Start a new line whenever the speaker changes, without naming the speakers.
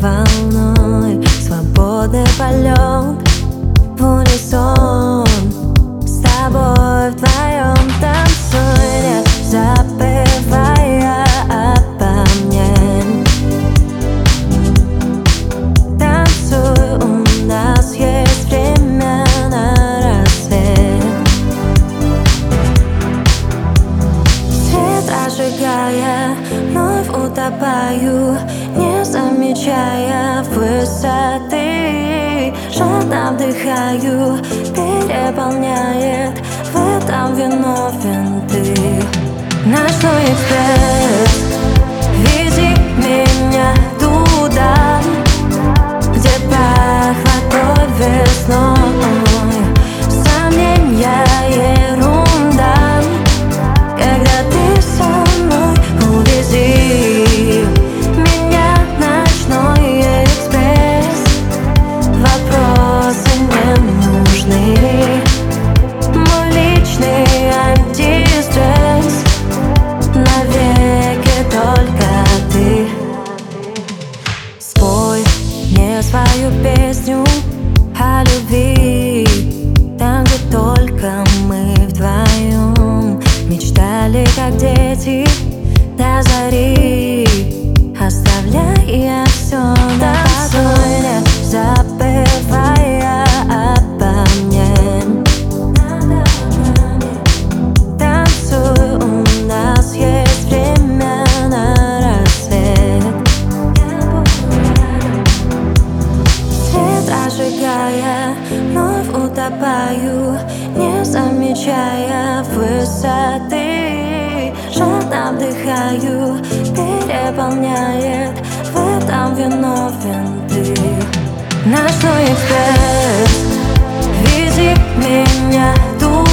волной, свободный полет в унисон. С тобой вдвоем танцуем, забывая обо мне. Танцуй, у нас есть время на рассвет. Свет зажигая, вновь утопаю, не замечая высоты. Жадно вдыхаю, переполняет, в этом виновен ты. Ночной экспресс, вези меня туда, где пахнет той весной. Сомнения ерунда, когда ты со мной. Увези меня, ночной экспресс, вопросы не нужны. Мой личный антистресс, навеки только ты. Спой мне свою песню о любви, там, где только мы вдвоем мечтали, как дети, до зари, оставляя все на покое, забывая обо мне. Танцуй, у нас есть время на рассвет. Свет зажигая, вновь утопаю, не замечая высоты. Жадно вдыхаю, переполняет, в этом виновен ты. Ночной экспресс, вези меня туда,